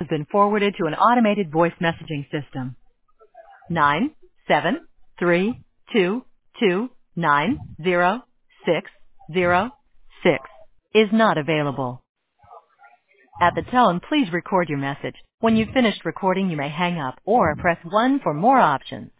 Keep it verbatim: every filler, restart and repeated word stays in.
been forwarded to an automated voice messaging system. Nine seven three two two nine zero six zero six is not available. At the tone, please record your message. When you've finished recording, you may hang up or press one for more options.